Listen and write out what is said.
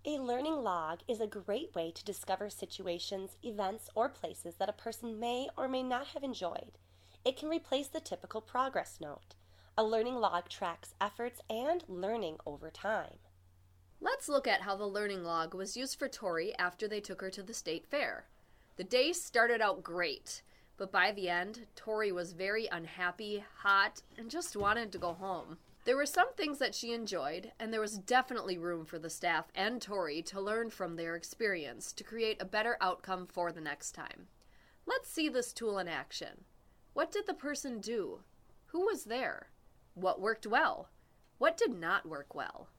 A learning log is a great way to discover situations, events, or places that a person may or may not have enjoyed. It can replace the typical progress note. A learning log tracks efforts and learning over time. Let's look at how the learning log was used for Tori after they took her to the state fair. The day started out great, but by the end, Tori was very unhappy, hot, and just wanted to go home. There were some things that she enjoyed, and there was definitely room for the staff and Tori to learn from their experience to create a better outcome for the next time. Let's see this tool in action. What did the person do? Who was there? What worked well? What did not work well?